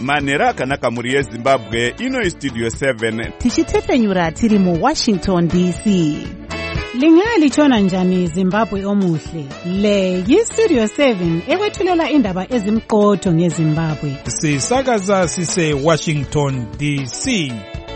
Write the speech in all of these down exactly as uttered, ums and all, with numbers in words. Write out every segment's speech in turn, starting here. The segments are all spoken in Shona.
manhero akanaka mhuri yezimbabwe. Ino Studio seven tichitetenyura tiri mu Washington D C. Linga lichona njani Zimbabwe omuhle. Le yi Studio seven ekwethulela indaba ezimqotho ngeZimbabwe. Sisakaza sise Washington D C.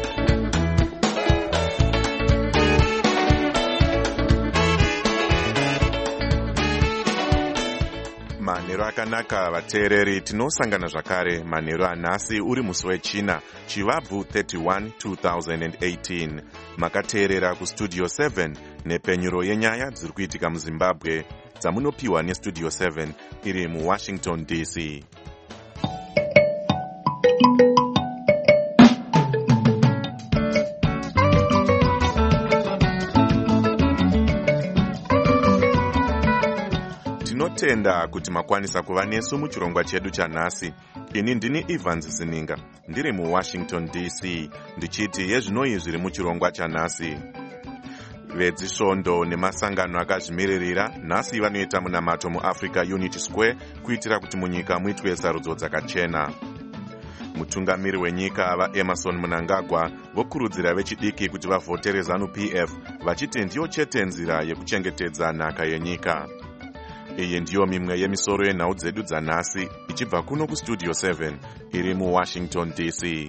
Manhero akanaka vateereri, tinosangana zvakare manhero anhasi uri musi wechina chivabvu thirty-one two thousand eighteen. Makateerera kustudio seven nepenyuro yenyaya dziri kuitika muZimbabwe dzamunopiwa nestudio seven iri muWashington D C. Tinotenda kuti makwanisa kuva nesu muchirongwa chedu chanhasi. Ini ndini Evans Zininga, ndiri muWashington D C, ndichiti yezvinoi zviri muchirongwa chanhasi. Vedzisvondo nemasangano akazvimiririra nhasi vanoita munamato muAfrica Unity Square kuitira kuti munyika muitwe sarudzo dzakachena. Mutungamiri wenyika vaEmerson Mnangagwa vokurudzira vechidiki kuti vavhotere ZANU P F vachiti ndiyo chete nzira yekuchengetedza nhaka yenyika. Iyi ndiyo mimwe yemisoro yenhau dzedu dzanhasi ichibva kuno kustudio seven iri muWashington D C.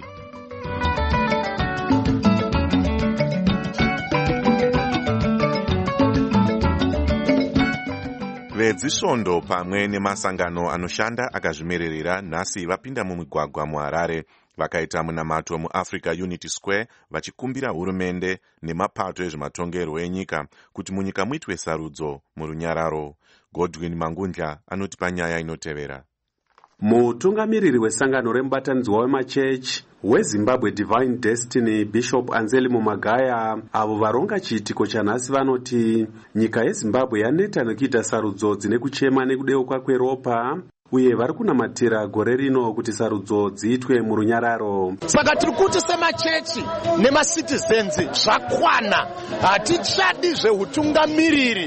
Vedzisvondo pamwe nemasangano anoshanda akazvimiririra nhasi vapinda mumigwagwa muHarare vakaita munamato muAfrica Unity Square vachikumbira hurumende nemapato ezvematongerwo enyika kuti munyika muitwe sarudzo murunyararo. Godwin Mangundla anoti panyaya inotevera. Mutungamiriri wesangano remubatanidzwa wemachechi weZimbabwe Divine Destiny Bishop Anselmo Magaya avo varonga chiitiko chanhasi vanoti nyika yeZimbabwe yaneta nekuita sarudzo dzine kuchema nekudeuka kweropa uye vari kunamatira gore rino kuti sarudzo dziitwe murunyararo. Saka tiri kuti semachechi nemacitizens zvakwana, hatichadi zveutungamiriri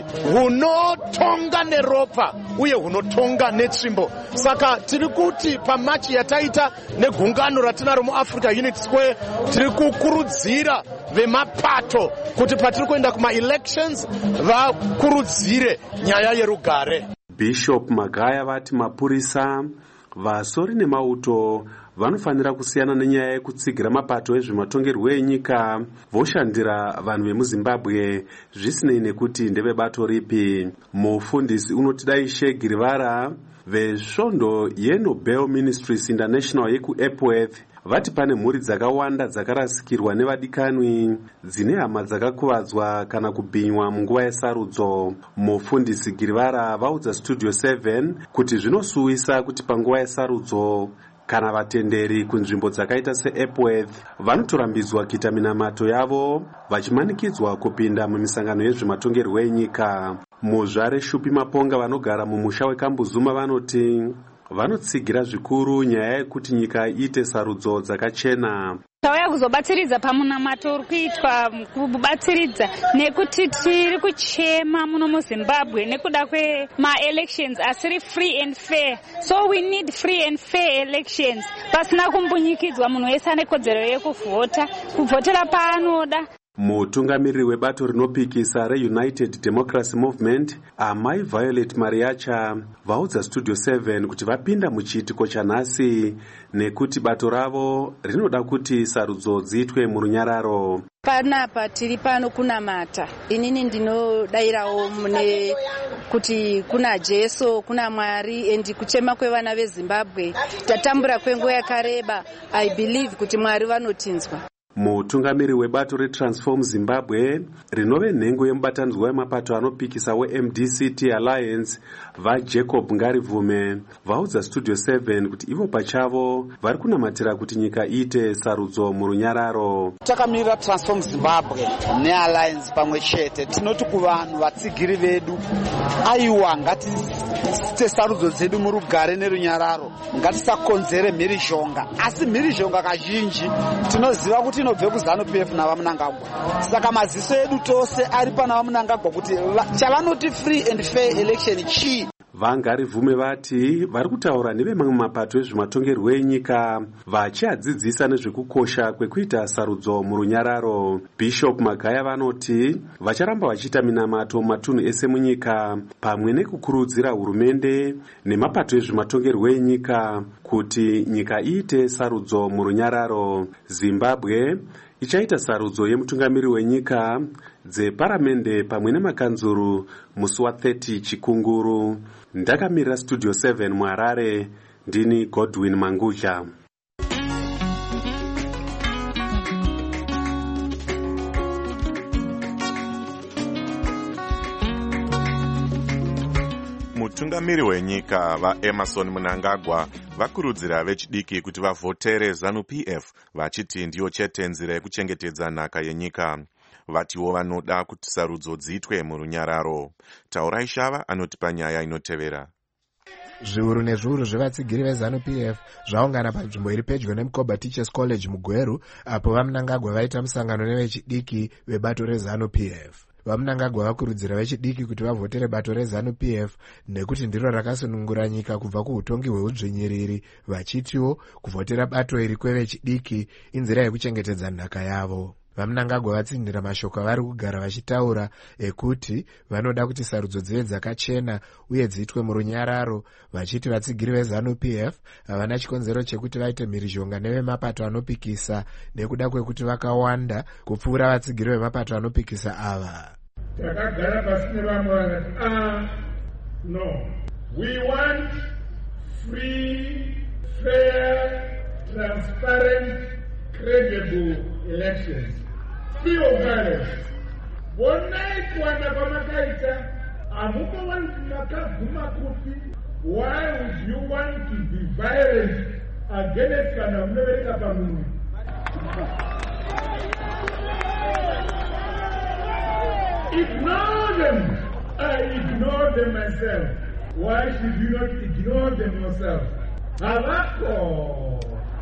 hunotonga neropa uye hunotonga netsvimbo. Saka tiri kuti pamachi yataita negungano ratinaro muAfrica Unity Square tiri kukurudzira vemapato kuti patiri kuenda kuma-elections vakurudzire nyaya yerugare. Bishop Magaya vati mapurisa, vasori nemauto vanofanira kusiyana nenyaya yekutsigira mapato ezvematongerwo enyika voshandira vanhu vemuZimbabwe zvisinei nekuti ndevebato ripi. Mufundisi unotidai Shegi Rivara vesvondo yeNobel Ministries International yekuEpworth vati pane mhuri dzakawanda dzakarasikirwa nevadikanwi dzine hama dzakakuvadzwa kana kubhinywa munguva yesarudzo. Mufundisi Girivara vaudza Studio seven kuti zvinosuwisa kuti panguva yesarudzo kana vatenderi kunzvimbo dzakaita seEpworth vanotorambidzwa kuita minamato yavo vachimanikidzwa kupinda mumisangano yezvematongerwo enyika. Muzvare Shupi Maponga vanogara mumusha weKambuzuma vanoti vanotsigira zvikuru nyaya yekuti nyika iite sarudzo dzakachena. Tauya kuzobatsiridza pamunamato uri kuitwa kubatsiridza nekuti tiri kuchema muno muZimbabwe nekuda kwema-elections asiri free and fair. So we need free and fair elections. Pasina kumbunyikidzwa munhu wese ane kodzero yekuvhota, kuvhotera paanoda. Mutungamiriri webato rinopikisa reUnited Democracy Movement Amai Violet Mariacha vaudza Studio seven kuti vapinda muchiitiko chanhasi nekuti bato ravo rinoda kuti sarudzo dziitwe murunyararo. Panapa tiri pano kunamata. Inini ndinodairawo mune kuti kuna Jesu, kuna Mwari endi kuchema kwevana veZimbabwe. Tatambura kwenguva yakareba. I believe kuti Mwari vanotinzwa. Mutungamiri webato reTransform Zimbabwe rinove nhengo yemubatanidzwa wemapato anopikisa weM D C T Alliance vaJacob Ngarivume vaudza Studio seven kuti ivo pachavo vari kunamatira kuti nyika iite sarudzo murunyararo. Takamirira Transform Zimbabwe neAlliance pamwe chete tinoti kuvanhu vatsigiri vedu aiwa ngatiite sarudzo dzedu murugare nerunyararo, ngatisakonzere mhirizhonga, asi mhirizhonga kazhinji tinoziva kuti inobve kuZANU P F navaMnangagwa. Saka maziso edu tose ari pana vaMnangagwa kuti chavanoti free and fair election chii. vangarivume vati vari kutaura nevemamwe mapato ezvematongerwo enyika vachiadzidzisa nezvekukosha kwekuita sarudzo murunyararo. Bishop Magaya vanoti vacharamba vachiita minamato mumatunhu ese munyika pamwe nekukurudzira hurumende nemapato ezvematongerwo enyika kuti nyika iite sarudzo murunyararo. Zimbabwe ichaita sarudzo yemutungamiri wenyika dzeparamende pamwe nemakanzuru musi wa thirty Chikunguru. Ndakamirira Studio seven muHarare, ndini Godwin Mangucha. Mutungamiri wenyika vaEmerson Mnangagwa vakurudzira vechidiki kuti vavhotere ZANU P F vachiti ndiyo chete nzira yekuchengetedza nhaka yenyika. Vatiwo vanoda kuti sarudzo dziitwe murunyararo. Taurai Shava anotipa nyaya inotevera. Zviuru nezviuru zvevatsigiri vezANU P F zvaungana panzvimbo iri pedyo neMukoba Teachers College muGweru apo vaMnangagwa vaita musangano nevechidiki vebato rezANU P F. VaMnangagwa vakurudzira vechidiki kuti vavhotere bato rezANU P F nekuti ndiro rakasunungura nyika kubva kuutongi hweudzvinyiriri, vachitiwo kuvhotera bato iri kwevechidiki inzira yekuchengetedza nhaka yavo. VaMnangagwa vatsindira mashoko avari kugara vachitaura ekuti vanoda kuti sarudzo dzive dzakachena uye dziitwe murunyararo, vachiti vatsigiri vezANU P F havana chikonzero chekuti vaite mhirizhonga nevemapato anopikisa nekuda kwekuti vakawanda kupfuura vatsigiri vemapato anopikisa ava. Takagara pasi nevamwe vakati ah no, we want free, fair, transparent, credible elections. Free of violence. Bonai kuanda kwa makaita amuko wanti makaguma kupi. Why would you want to be violent against kana America pamungu? Ignore them. I ignore them myself. Why should you not ignore them yourself? Havako.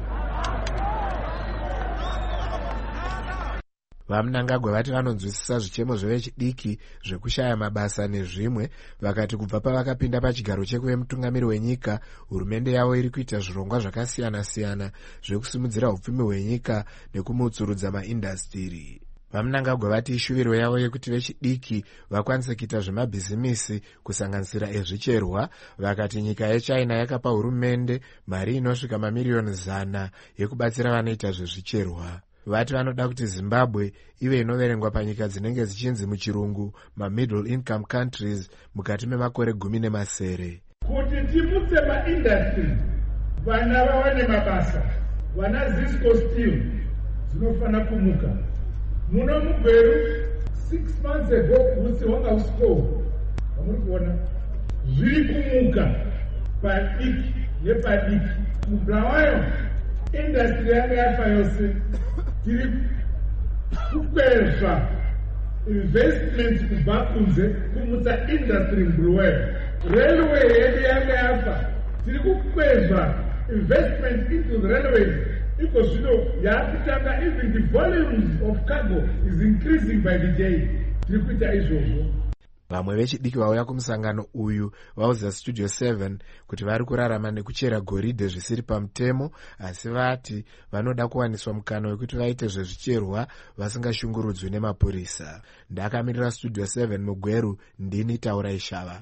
VaMnangagwa vati vanonzwisisa zvichemo zvevechidiki zvekushaya mabasa nezvimwe, vakati kubva pavakapinda pachigaro chekuve mutungamiri wenyika, hurumende yavo iri kuita zvirongwa zvakasiyana-siyana zvekusimudzira upfumi hwenyika nekumutsurudza maindastiri. VaMnangagwa vati ishuviro yavo yekuti vechidiki vakwanise kuita zvemabhizimisi kusanganisira ezvicherwa, vakati nyika yeChina yakapa hurumende mari inosvika mamiriyoni zana yekubatsira vanoita zvezvicherwa. Vati vanoda kuti Zimbabwe ive inoverengwa panyika dzinenge dzichinzi muchirungu ma-middle income countries mukati memakore gumi nemasere. Kuti timutse maindustry, vana vawane mabasa, vana Zisco Steel dzinofana kumuka. Muno muGweru six months ago utsi wanga usiko. Vamuri kuona zviri kumuka padiki nepadiki. Mubulawayo industry yanga yafa yose. Tiri kukwezva investment kubva kunze kumutsa industry mbuluweyo. Railway yedu yanga yafa. Tiri kukwezva investment into the railways. Because you know, yakutanga even the volumes of cargo is increasing by the day. Tiri kuita izvozvo. Vamwe vechidiki vauya kumusangano uyu vauza Studio seven kuti vari kurarama nekuchera goridhe zvisiri pamutemo, asi vati vanoda kuwaniswa mukana wekuti vaite zvezvicherwa vasingashungurudzwi nemapurisa. Ndakamirira Studio seven muGweru, ndini Taurai Shava.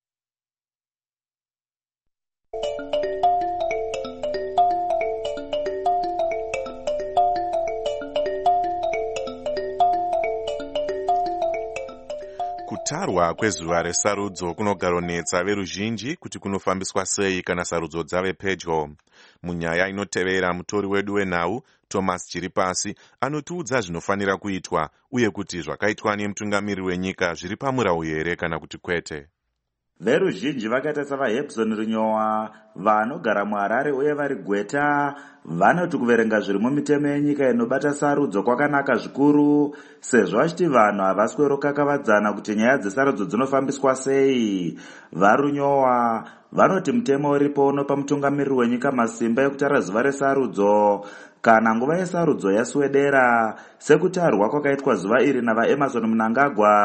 Kutarwa kwezuva resarudzo kunogaronetsa veruzhinji kuti kunofambiswa sei kana sarudzo dzave pedyo. Munyaya inotevera mutori wedu wenhau Thomas Chiripasi anotiudza zvinofanira kuitwa uye kuti zvakaitwa nemutungamiri wenyika zviri pamurau here kana kuti kwete. Veruzhinji vakaita savaHebson Runyowa vanogara muHarare uye vari Gweta vanoti kuverenga zviri mumitemo yenyika inobata sarudzo kwakanaka zvikuru, sezvo vachiti vanhu havaswero kakavadzana kuti nyaya dzesarudzo dzinofambiswa sei. VaRunyowa vanoti mutemo uripo unopa mutungamiriri wenyika masimba ekutara zuva resarudzo kana nguva yesarudzo yaswedera, sekutarwa kwakaitwa zuva iri navaEmerson Mnangagwa.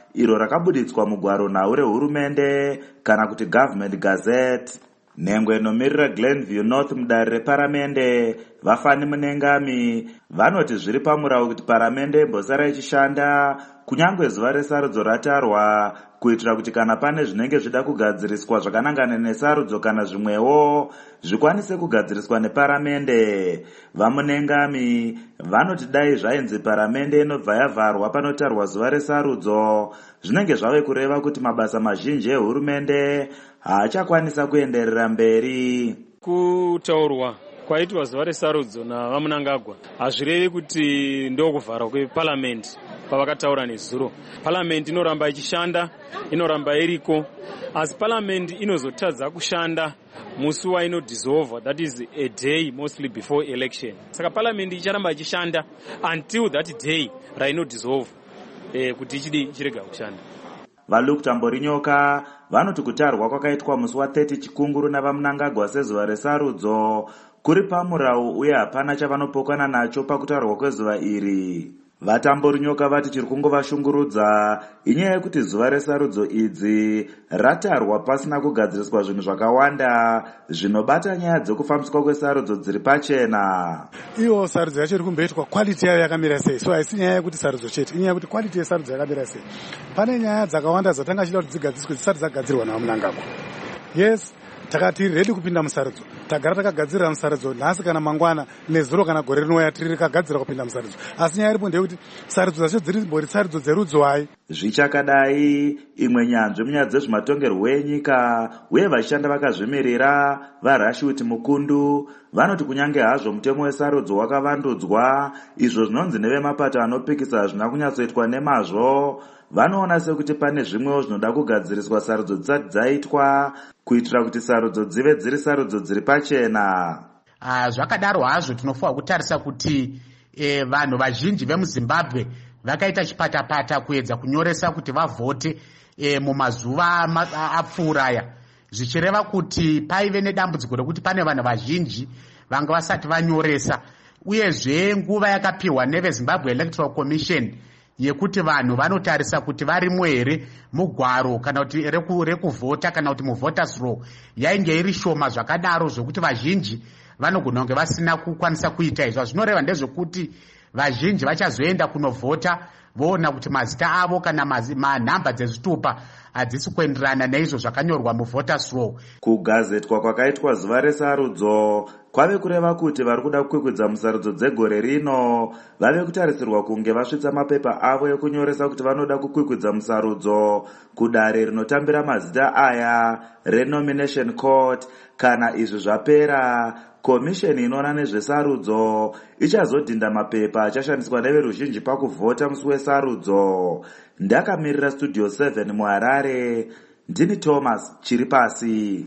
iro rakabuditswa mugwaro nhau rehurumende kana kuti Government Gazette. Nhengo inomirira Glenview North mudare reparamende Vafani Munengami vanoti zviri pamurau kuti paramende imbosara ichishanda kunyange zuva resarudzo ratarwa kuitira kuti kana pane zvinenge zvida kugadziriswa zvakanangana nesarudzo kana zvimwewo zvikwanise kugadziriswa neparamende. Vamunengami vanoti dai zvainzi paramende inobva yavharwa panotarwa zuva resarudzo zvinenge zvave kureva kuti mabasa mazhinji ehurumende haachakwanisa kuenderera mberi. Kutaurwa kwaitwa zuva resarudzo navamunangagwa hazvirevi kuti ndokuvharwa kweparamende pavakataura nezuro. Paramende inoramba ichishanda, inoramba iriko, asi paramende inozotadza kushanda musi wainodissolve, that is a day mostly before election. Saka paramende icharamba ichishanda until that day rainodissolve eh, kuti ichidi ichirega kushanda. VaLuke Tamborinyoka vanoti kutarwa kwakaitwa musi wa-thirty Chikunguru navamunangagwa sezuva resarudzo kuri pamurau uye hapana chavanopokana nacho pakutarwa kwezuva iri. VaTamborinyoka vati chiri kungovashungurudza inyaya yekuti zuva resarudzo idzi ratarwa pasina kugadziriswa zvinhu zvakawanda zvinobata nyaya dzekufambiswa kwesarudzo dziri pachena. Iyo sarudzo yacho iri kumboitwa quality yayo yakamira sei, so haisi nyaya yekuti sarudzo chete, inyaya yekuti quality yesarudzo yakamira sei. Pane nyaya dzakawanda dzatanga chida kuti dzigadziriswe dzisati dzagadzirwa navamunangagwa. Yes, takati ready kupinda musarudzo, tagara takagadzirira musarudzo nhasi kana mangwana nezuro kana gore rinouya tiri rekagadzira kupinda musarudzo, asi nyaya iripo ndeyekuti sarudzo dzacho dziri mbori sarudzo dzerudzo hai. Zvichakadai imwe nyanzvi munyaya dzezvematongerwo enyika uye vashanda vakazvimirira vaRashid Mukundu vanoti kunyange hazvo mutemo wesarudzo wakavandudzwa izvo zvinonzi nevemapato anopikisa hazvina kunyatsoitwa nemazvo, vanoona sekuti pane zvimwewo zvinoda kugadziriswa sarudzo dzisati dzaitwa kuitira kuti sarudzo dzive dziri sarudzo dziri pachena. Uh, zvakadaro hazvo tinofanira kutarisa kuti eh, vanhu vazhinji vemuZimbabwe vakaita chipatapata kuedza kunyoresa kuti vavhote eh, mumazuva apfuuraya, zvichireva kuti paive nedambudziko rekuti pane vanhu vazhinji vanga vasati vanyoresa, uyezve nguva yakapiwa neveZimbabwe Electoral Commission yekuti vanhu vanotarisa kuti varimo here mugwaro kana kuti rekuvhota kana kuti muvoters roll yainge iri shoma zvakadaro zvokuti vazhinji vanogona kunge vasina kukwanisa kuita izvo. Zvinoreva ndezvekuti vazhinji vachazoenda kunovhota voona kuti mazita avo kana manhamba dzezvitupa hadzisi kuenderana neizvo zvakanyorwa muvoters roll. Kugazetwa kwakaitwa zuva resarudzo kwave kureva kuti vari kuda kukwikwidza musarudzo dzegore rino vave kutarisirwa kunge vasvitsa mapepa avo ekunyoresa kuti vanoda kukwikwidza musarudzo kudare rinotambira mazita aya renomination court. Kana izvi zvapera, komisheni inoona nezvesarudzo ichazodhinda mapepa achashandiswa neveruzhinji pakuvhota musi wesarudzo. Ndakamirira Studio seven muHarare, ndini Thomas Chiripasi.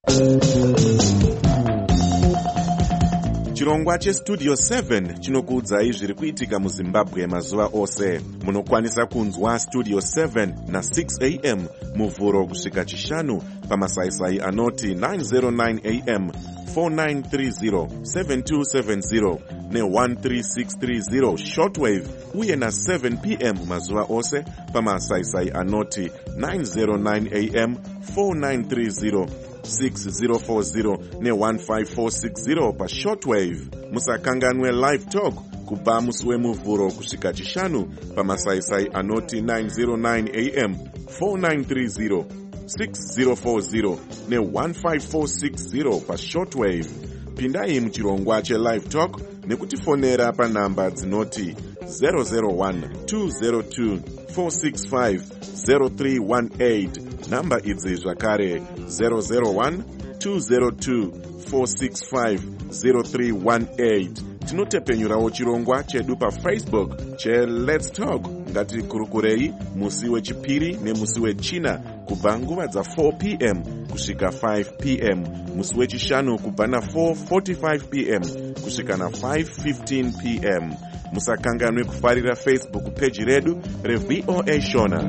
Chirongwa cheStudio seven chinokuudzai zviri kuitika muZimbabwe mazuva ose. Munokwanisa kunzwa Studio seven na six a m muvhuro kusvika chishanu pamasaisai anoti nine oh nine a m, four nine three zero, seven two seven zero ne one three six three zero shortwave uye na seven p m mazuva ose pamasaisai anoti nine oh nine a m, four nine three zero, six zero four zero ne one five four six zero pa shortwave. Musakanganwe live talk kubva musi wemuvhuro kusvika chishanu pamasaisai anoti nine oh nine a m, four nine three zero, six zero four zero ne one five four six zero pa shortwave. Pindai muchirongwa chelive talk nekutifonera panhamba dzinoti zero zero one two zero two four six five zero three one eight. Namba idzi zvakare zero zero one two zero two four six five zero three one eight. Tinotepenyurawo chirongwa chedu paFacebook che Let's Talk ngati kurukurei musi wechipiri nemusi wechina kubva nguva dza four p m kusvika five p m, musi wechishanu kubva na four forty-five p m kusvika na five fifteen p m. Musakanganwe kufarira Facebook page redu reV O A Shona.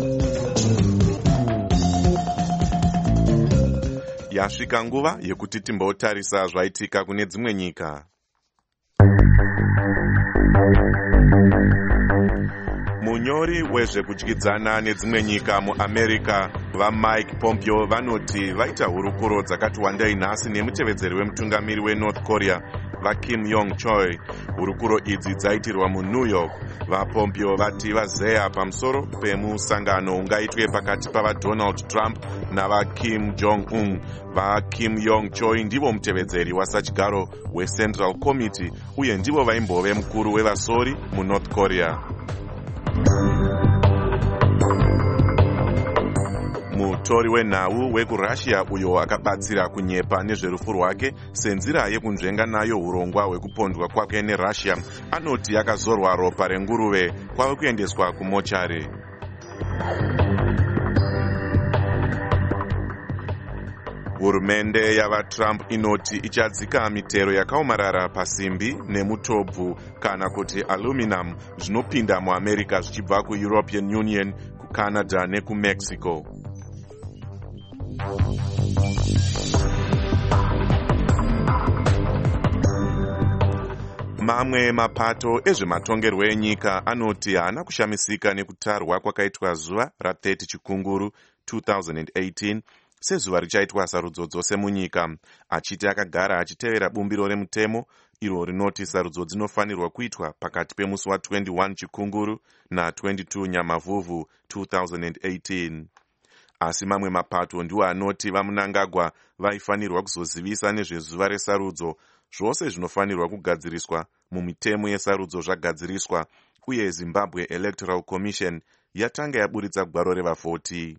Yasvika nguva yekuti timbotarisa zvaitika kune dzimwe nyika. munyori wezvekudyidzana nedzimwe nyika muamerica vaMike Pompeo vanoti vaita hurukuro dzakati wandai nhasi nemutevedzeri wemutungamiri weNorth Korea vaKim Yong Chol. Hurukuro idzi dzaitirwa muNew York. VaPompeo vati vazeya pamusoro pemusangano ungaitwe pakati pavaDonald Trump navaKim Jong Un. VaKim Yong Chol ndivo mutevedzeri wasachigaro weCentral Committee uye ndivo vaimbove mukuru wevasori muNorth Korea. Mutori wenhau wekurussia uyo akabatsira kunyepa nezverufu rwake senzira yekunzvenga nayo urongwa hwekupondwa kwake neRussia anoti yakazorwa ropa renguruve kwave kuendeswa kumochari. Hurumende yavaTrump inoti ichadzika mitero yakaomarara pasimbi nemutobvu kana kuti aluminum zvinopinda muAmerica zvichibva kuEuropean Union, kuCanada nekuMexico. Mamwe mapato ezvematongerwo enyika anoti haana kushamisika nekutarwa kwakaitwa zuva rathirty chikunguru two thousand eighteen sezuva richaitwa sarudzo dzose munyika, achiti akagara achitevera bumbiro remutemo iro rinoti sarudzo dzinofanirwa kuitwa pakati pemusi wa twenty-one chikunguru na twenty-two nyamavhuvhu two thousand eighteen. Asi mamwe mapato ndiwo anoti vaMnangagwa vaifanirwa kuzozivisa nezvezuva resarudzo zvose zvinofanirwa kugadziriswa mumitemo yesarudzo zvagadziriswa, uye Zimbabwe Electoral Commission yatanga yaburitsa gwaro reva-forty.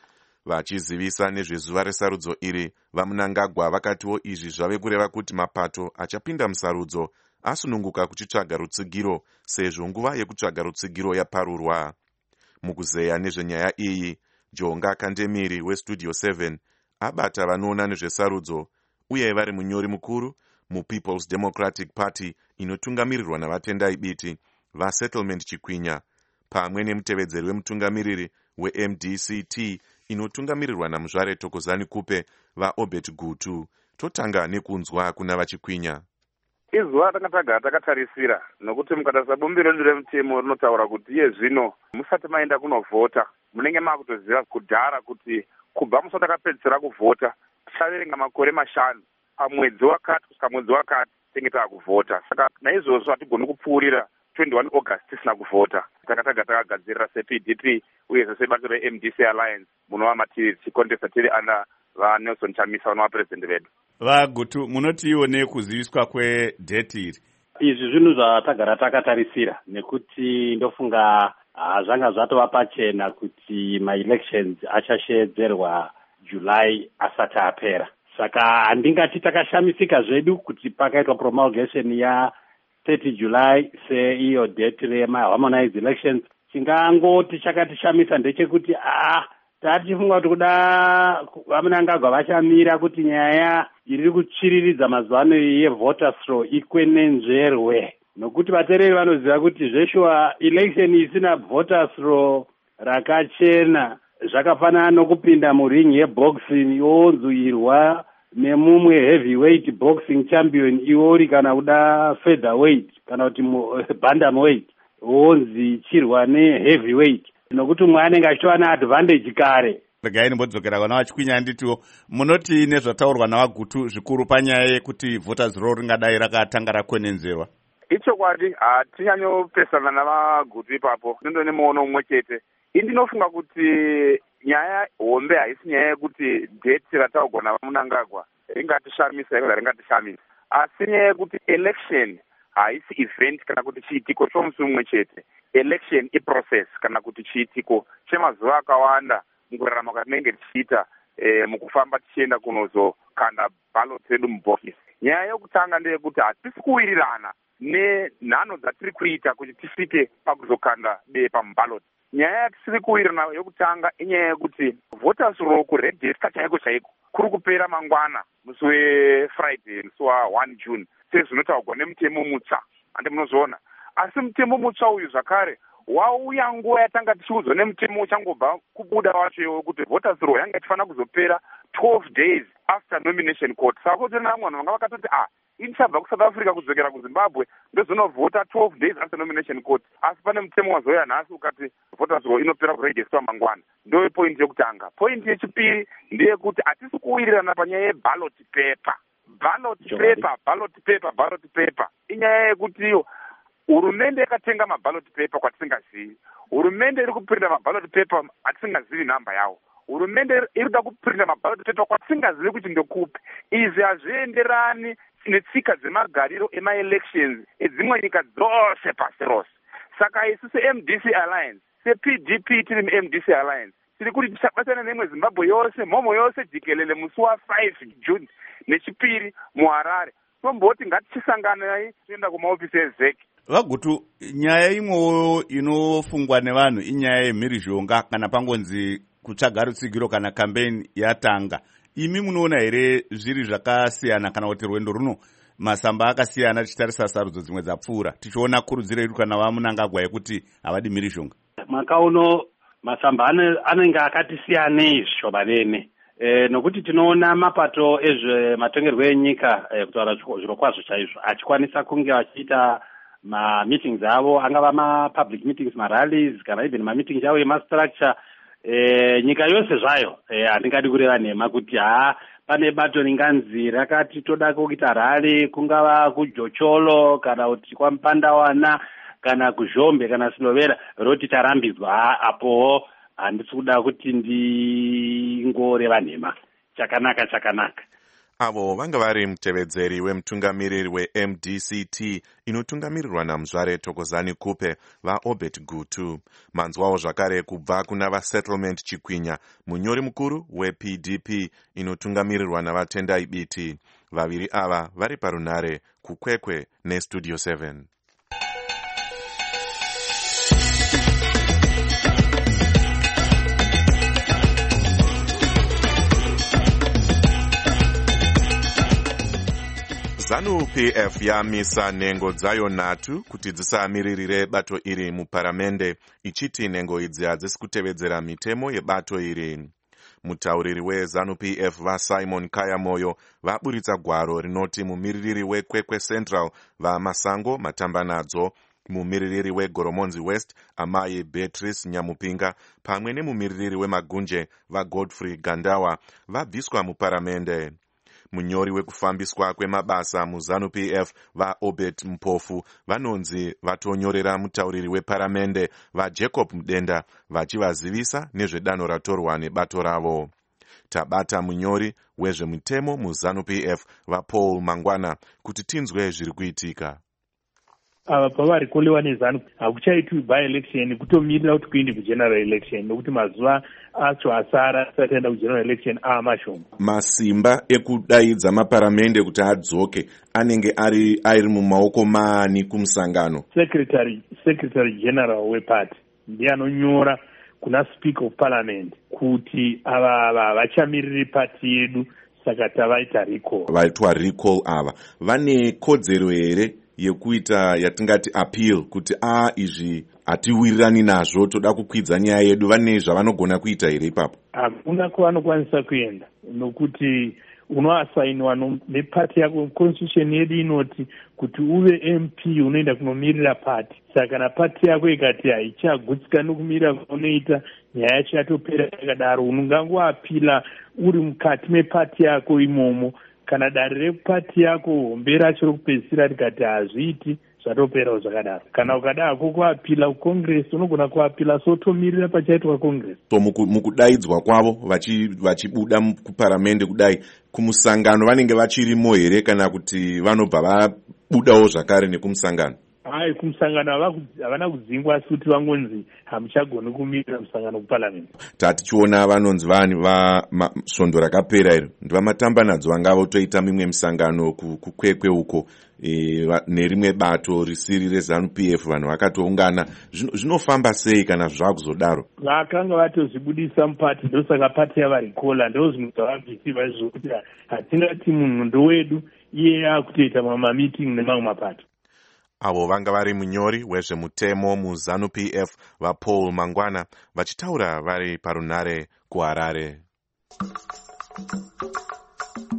Vachizivisa nezvezuva resarudzo iri, vaMnangagwa vakatiwo izvi zvave kureva kuti mapato achapinda musarudzo asununguka kuchitsvaga rutsigiro sezvo nguva yekutsvaga rutsigiro yaparurwa. Mukuzeya nezvenyaya iyi, Jonga Kandemiri weStudio seven abata vanoona nezvesarudzo uye vari munyori mukuru muPeople's Democratic Party inotungamirirwa navatendai biti vaSettlement Chikwinya, pamwe nemutevedzeri wemutungamiriri weM D C T inotungamirirwa naMuzvare Thokozani Kupe vaObert Gutu. Totanga nekunzwa kuna vaChikwinya. Izuva takatagara takatarisira nokuti mukatarisa bumbiro redu remutemo rinotaura kuti iye zvino musati maenda kunovhota munenge makutoziva kudhara kuti kubva musati takapedzisira kuvhota tichaverenga makore mashanu pamwedzi wakati kusvika mwedzi wakati tinenge taakuvhota. Saka naizvozvo hatigoni kupfuurira twenty-one August tisina kuvhota. Takataga takagadzirira seP D P uye zvose bato reM D C Alliance munova matiri tichikontesta tiri ana vaNelson Chamisa vanova president vedu. Vagutu, munotiwo nekuziviswa kwedheti iri? Izvi zvinhu zvatagara takatarisira nekuti ndofunga zvanga zvatova pachena kuti ma-elections achashedzerwa July asati apera. Saka handingati takashamisika zvedu kuti pakaitwa promulgation ya thirty July seiyo date rema-harmonized elections. Chingangoti chakatishamisa ndechekuti ah tatifunga kuti kuda vaMnangagwa vachamira kuti nyaya iri kuchiriridza mazuva ano yevoters roll ikwenenzverwe, nokuti vateereri vanoziva kuti zveshuwa election isina voters roll rakachena zvakafanana nokupinda muring yeboxing yonzwirwa nemumwe heavyweight boxing champion iori kana kuda featherweight kana kuti bantamweight wonzi chirwa neheavyweight, nokuti umwe anenge achitova neadvantage kare. Regai nimbodzokera kuna vaChikwinya nditiwo, munoti nezvataurwa navaGutu zvikuru panyaya yekuti voters roll ringadai rakatanga rakwenenzverwa? Ichokwadi hatinyanyopesana navaGutu ipapo, ndindo nemuono umwe chete. Indinofunga kuti nyaya hombe haisi nyaya yekuti date rataurwa navaMnangagwa ringatishamisa iko ringatishamisa, asi nyaya yekuti election haisi event kana kuti chiitiko chomusi umwe chete. Election iprocess kana kuti chiitiko chemazuva akawanda mukurarama kwatinenge tichiita e, mukufamba tichienda kunozokanda ballot redu mubhokisi. Nyaya yokutanga ndeyekuti hatisi kuwirirana nenhano dzatiri kuita kuti tisvike pakuzokanda bepa muballot. Nyaya yatisiri kuwirirana yokutanga inyaya yekuti voters roll kuregister chaiko chaiko kuri kupera mangwana musi weFriday musi wa-one June sezvinotaurwa nemutemo mutsva, handi munozviona. Asi mutemo mutsva uyu zvakare wauya nguva yatanga tichiudzwa nemutemo uchangobva kubuda wacho wekuti voters roll yanga ichifanira kuzopera twelve days after nomination court. Saka kuti namwe vanhu vanga vakatoti ah inchabva kuSouth Africa kudzokera kuZimbabwe ndozonovhota twelve days after nomination court. Asi pane mutemo wazoya nhasi ukati voters roll inopera kuregistrwa mangwana. Ndo point yekutanga. Point yechipiri ndeyekuti hatisi kuwirirana panyaya yeballot paper. Ballot paper, ballot paper, ballot paper. Inyaya yekuti hurumende yakatenga maballot paper kwatisingazivi. Hurumende iri kuprinta maballot paper atisingazivi namba yawo. Hurumende iri kuda kuprinta maballot paper kwatisingazivi kuti ndokupi. Izvi hazvienderani netsika dzemagariro ema-elections edzimwe nyika dzose pasi rose. Saka isu se-M D C Alliance, se-P D P tiri mu-M D C Alliance, tiri kuti tichabatana nemwe Zimbabwe yose, mhomo yose jikelele musi wa-five June nechipiri muHarare. Tomboti ngatichisangana tienda kumaofisi ezeki. Vagutu, nyaya imwewo inofungwa nevanhu inyaya yemhirizhonga kana pangonzi kutsvaga rutsigiro kana campaign yatanga. Imi munoona here zviri zvakasiyana kana kuti rwendo runo masamba akasiyana tichitarisa sarudzo dzimwe dzapfuura tichiona kurudziro yedu kana vaMunangagwa yekuti havadi mhirizhonga? Makauno masamba anenge akati siyanei zvishomanene e, nokuti tinoona mapato ezvematongerwo enyika e, kutaura zviro kwazvo chaizvo achikwanisa kunge vachiita ma-meetings avo angava ma-public meetings, ma-rallies kana even ma-meetings avo ema-structure. E, nyika yose zvayo handingadi e, kureva nhema kuti haa pane bato ringanzi rakati toda kuita rally kungava kuJocholo kana kuti kwaMupandawana kana kuZhombe kana Silovera roti tarambidzwa. Apowo handisi kuda kuti ndingoreva nhema. Chakanaka chakanaka. Avo vanga vari mutevedzeri wemutungamiriri we-M D C T inotungamirirwa naMuzvare Thokozani Kupe vaObert Gutu. Manzwawo zvakare kubva kuna vaSettlement Chikwinya, munyori mukuru weP D P inotungamirirwa navaTendai Biti. Vaviri ava vari parunare kuKwekwe neStudio seven. ZANU P F yamisa nhengo dzayo nhatu kuti dzisamiririre bato iri muparamende, ichiti nhengo idzi hadzisi kutevedzera mitemo yebato iri. Mutauriri weZANU P F vaSimon Kayamoyo vaburitsa gwaro rinoti mumiririri weKwekwe Central vaMasango Matambanadzo, mumiririri weGoromonzi West Amai Beatrice Nyamupinga pamwe nemumiririri weMagunje vaGodfrey Gandawa vabviswa muparamende. Munyori wekufambiswa kwemabasa muZANU P F vaObert Mpofu vanonzi vatonyorera mutauriri weparamende vaJacob Mudenda vachivazivisa nezvedano ratorwa nebato ravo. Tabata munyori wezvemutemo muZANU P F vaPaul Mangwana kuti tinzwe zviri kuitika. Ava pavari kulewa nezanu hakuchaitwi by-election kutomirira kuti kuende kugeneral election nokuti mazuva acho asara asati aenda kugeneral election aamashoma. Masimba ekudaidza maparamende kuti adzoke anenge ari ari mumaoko maani kumusangano? Secretary Secretary General weparty ndiye anonyora kuna Speaker of Parliament kuti ava ava vachamiriri party yedu saka tavaita recall. Vaitwa recall ava vane kodzero here yekuita yatingati appeal kuti a izvi hatiwirirani nazvo toda kukwidza nyaya yedu? Vane zvavanogona kuita here ipapo? Hakuna kwavanokwanisa kuenda nokuti unoasainiwa nepati yako. Constitution yedu inoti kuti uve M P unoenda kunomirira pati. Saka kana pati yako ikati haichagutsikana nokumirira kwaunoita, nyaya yacho yatopera yakadaro, unongangoapila uri mukati mepati yako imomo. Kana dare repati yako hombe racho rokupedzisira rikati hazviiti, zvatoperawo zvakadaro. Kana ukada kuapila kuCongress unogona kuapila sotomirira pachaitwa Congress. So mukudaidzwa kwavo vachibuda kuparamende kudai kumusangano vanenge vachirimo here kana kuti vanobva vabudawo zvakare nekumusangano? Hai, kumusangano havana kudzingwa asi kuti vangonzi hamuchagoni kumirira musangano kuparliament. Tatichiona vanonzi vani vasvondo rakapera iro ndivamatambanadzwa vanga votoita mimwe misangano kuKwekwe uko e, nerimwe bato risiri reZANU P F vanhu vakatoungana. Zvinofamba sei kana zvakuzodaro? Vakanga vatozvibudisa mupati ndosaka pati yavarikola ndo zvinhu zvavabvisiva zvokuti hatingati munhu ndowedu iye akutoita mamameeting nemamwe mapato. Avo vanga vari munyori wezvemutemo muZANU P F vaPaul Mangwana vachitaura vari parunare kuHarare.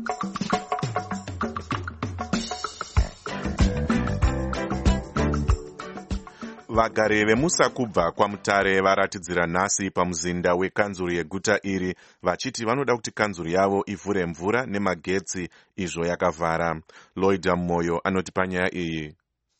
Vagari vemusa kubva kwaMutare varatidzira nhasi pamuzinda wekanzuru yeguta iri vachiti vanoda kuti kanzuru yavo ivhure mvura nemagetsi izvo yakavhara. Lloyd Moyo anoti panyaya iyi.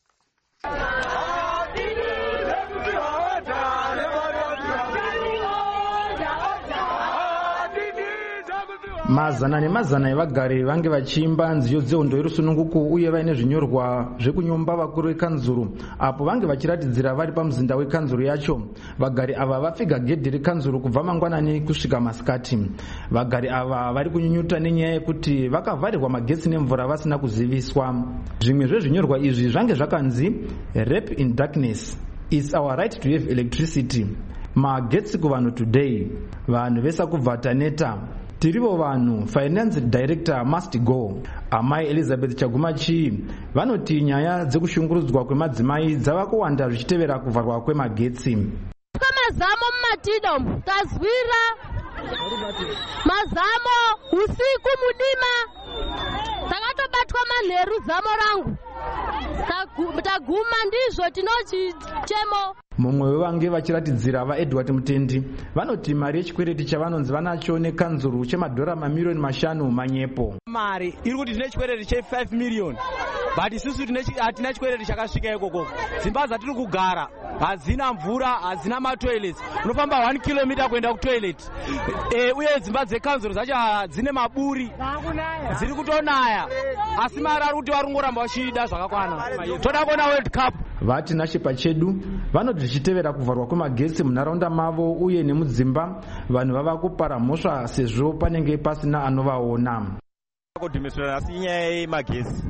Mazana nemazana evagari vange vachiimba nziyo dzehondo yerusununguku uye vaine zvinyorwa zvekunyomba vakuru vekanzuru apo vange vachiratidzira vari pamuzinda wekanzuru yacho. Vagari ava vapfiga gedhi rekanzuru kubva mangwanani kusvika masikati. Vagari ava vari kunyunyuta nenyaya yekuti vakavharirwa magetsi nemvura vasina kuziviswa. Zvimwe zvezvinyorwa izvi zvange zvakanzi rape in darkness, it's our right to have electricity, magetsi kuvanhu today, vanhu vesakubva neta, tirivo vanhu, finance director must go. Amai Elizabeth Chagumachi vanoti nyaya dzekushungurudzwa kwemadzimai dzava kuwanda zvichitevera kuvharwa kwemagetsi. Mazamo mumatido tazwira mazamo usiku mudima takatobatwa manheru zamo rangu taguma ndizvo tinochichemo. Mumwe wevange vachiratidzira vaEdward Mutendi vanoti mari yechikwereti chavanonzi vanacho nekanzuru chemadhora mamiliyoni mashanu manyepo. Mari iri kuti tine chikwereti che five million but isusu hatina chikwereti chakasvika ikoko. Dzimba dzatiri kugara hadzina mvura, hadzina matoilets, unofamba one kilometer kuenda kutoilet. E, uye dzimba dzekanzuru dzacho dzine maburi dziri kutonaya, asi mari ari kuti varongoramba vachida zvakakwana. Toda kuona World Cup. Vati nashepa chedu vanoti zvichitevera kuvharwa kwemagetsi munharaunda mavo uye nemudzimba vanhu vava kupara mhosva sezvo panenge pasina anovaona. Kudhimisira asi nyaya yemagetsi,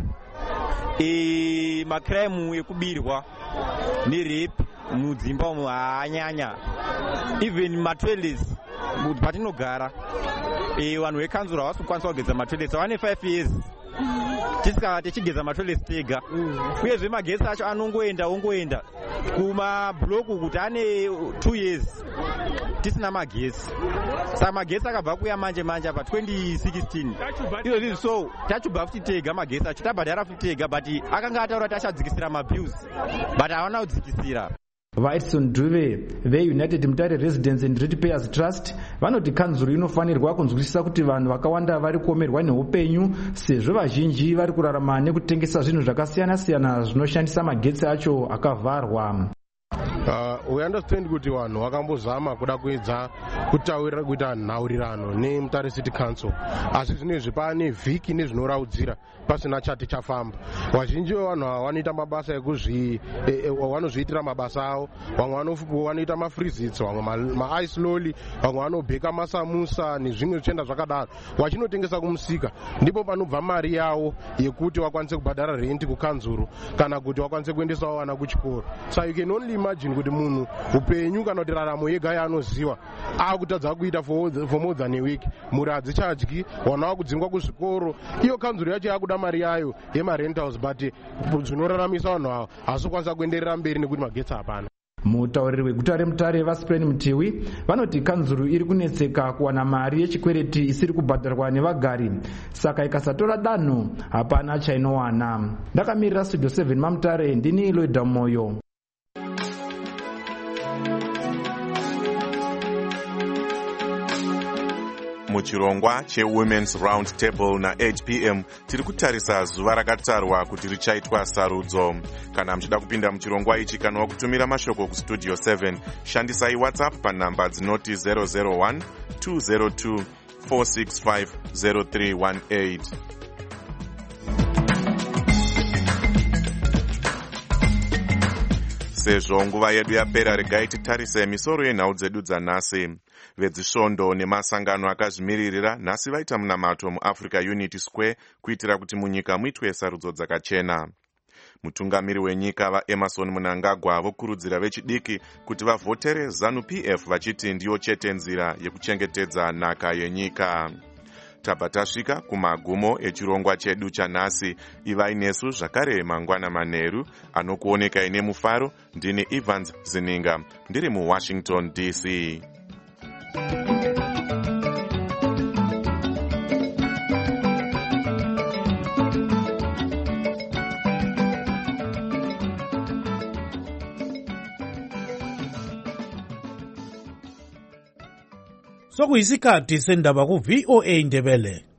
e makraimu ekubirwa nerape mudzimba umu haanyanya, even matoilets patinogara e vanhu vekanzuru havasi kukwanisa kugeza matoilets, vane five years tisika tichigeza matoilets tega, uyezve magetsi acho anongoenda ongoenda kumabhuloku kuti ane two years tisina magetsi. Saka magetsi akabva kuya manje manje apa twenty sixteen izvozvi, so tachibva futi tega magetsi acho tabhadhara futi tega, but akanga ataura kuti achadzikisira mabills but havana kudzikisira. VaEdson Dube veUnited Mutare Residents and Ratepayers Trust vanoti kanzuru inofanirwa kunzwisisa kuti vanhu vakawanda vari kuomerwa neupenyu sezvo vazhinji vari kurarama nekutengesa zvinhu zvakasiyana siyana zvinoshandisa magetsi acho akavharwa. Uh, we understand kuti vanhu vakambozama kuda kuedza kutaurira kuita nhaurirano neMutare City Council, asi zvinezvi pane vhiki nezvinoraudzira pasina chati chafamba. Vazhinji vevanhu ava vanoita mabasa ekuzvi vanozviitira mabasa avo, vamwe vanoita mafrizits, vamwe maice loli, vamwe vanobheka masamusa nezvimwe zvichienda zvakadaro vachinotengesa kumusika. Ndipo panobva mari yavo yekuti vakwanise kubhadhara renti kukanzuru kana kuti vakwanise kuendesawo vana kuchikoro. So you can only imagine kuti munhu upenyu kana kuti raramo yega yaanoziva akutadza kuita for more than a week, mhuri hadzichadyi, vana vakudzingwa kuzvikoro, iyo kanzuru yacho yakuda mari yayo yemarentals, but zvinoraramisa vanhu ava hasi kukwanisa kuenderera mberi nekuti magetsi hapana. Mutauriri weguta reMutare Vaspreni Mutiwi vanoti kanzuru iri kunetseka kuwana mari yechikwereti isiri kubhadharwa nevagari, saka ikasatora danho hapana chainowana. Ndakamirira Studio seven maMutare, ndini Lloyd Moyo. Muchirongwa cheWomen's Round Table na-eight p m tiri kutarisa zuva rakatarwa kuti richaitwa sarudzo. Kana muchida kupinda muchirongwa ichi kana wakutumira mashoko kustudio seven, shandisai WhatsApp panhamba dzinoti zero zero one two zero two four six five zero three one eight. Sezvo nguva yedu yapera, regai titarise misoro yenhau dzedu dzanhasi. Vedzisvondo nemasangano akazvimiririra nhasi vaita munamato muAfrica Unity Square kuitira kuti munyika muitwe sarudzo dzakachena. Mutungamiri wenyika vaEmmerson Mnangagwa vokurudzira vechidiki kuti vavhotere ZANU P F vachiti ndiyo chete nzira yekuchengetedza nhaka yenyika. Tabva tasvika kumagumo echirongwa chedu chanhasi. Ivai nesu zvakare mangwana manheru anokuoneka ine mufaro. Ndini Evans Zininga ndiri muWashington D C. sokuyisikhathi sendaba ku-V O A Ndebele.